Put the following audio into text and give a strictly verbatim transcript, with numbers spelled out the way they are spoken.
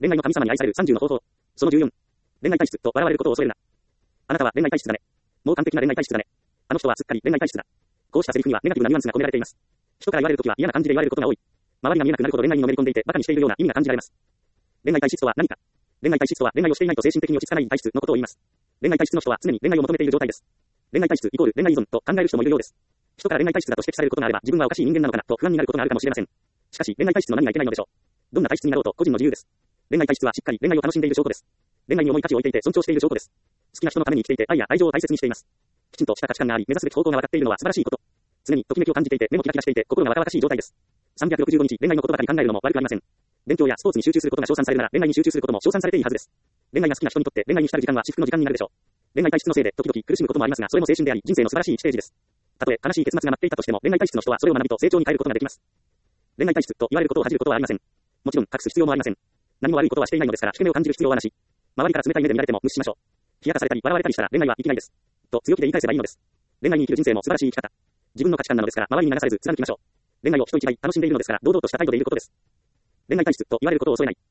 恋愛の神様に愛されるさんじゅうの方法。そのじゅうよん。恋愛体質と笑われることを恐れるな。あなたは恋愛体質だね。もう完璧な恋愛体質だね。あの人はすっかり恋愛体質だ。こうしたセリフにはネガティブなニュアンスが込められています。人から言われるときは嫌な感じで言われることが多い。周りが見えなくなるほど恋愛にのめり込んでいて馬鹿にしているような意味が感じられます。恋愛体質とは何か。恋愛体質とは恋愛をしていないと精神的に落ち着かない体質のことを言います。恋愛体質の人は常に恋愛を求めている状態です。恋愛体質イコール恋愛依存と考える人もいるようです。人から恋愛体質だと指摘されることがあれば自分はおかしい人間なのかなと不安になることがあるかもしれません。しかし恋愛体質の何がいけないのでしょう。どんな体質になろうと個人の自由です。恋愛体質はしっかり恋愛を楽しんでいる証拠です。恋愛に重い価値を置いていて尊重している証拠です。好きな人のために生きていて愛や愛情を大切にしています。きちんとした価値観があり目指すべき方向が分かっているのは素晴らしいこと。常にときめきを感じていて目もキラキラしていて心が若々しい状態です。さんびゃくろくじゅうごにち恋愛のことばかり考えるのも悪くありません。勉強やスポーツに集中することが称賛されるなら恋愛に集中することも称賛されていいはずです。恋愛が好きな人にとって恋愛に浸る時間は至福の時間になるでしょう。恋愛体質のせいで時々苦しむこともありますがそれも青春であり人生の素晴らしいステージです。たとえ悲しい結末が待っていたとしても恋愛体質の人はそれを学びと成長に変えることができます。恋愛体質と言われることを恥じることはありません。もちろん隠す必要もありません。何も悪いことはしていないのですから引け目を感じる必要はなし。周りから冷たい目で見られても無視しましょう。冷やかされたり笑われたりしたら恋愛は生きないです。と強気で言い返せばいいのです。恋愛に生きる人生も素晴らしい生き方。自分の価値観なのですから周りに流されず貫きましょう。恋愛を人一倍楽しんでいるのですから堂々とした態度でいることです。恋愛体質と言われることを恐れない。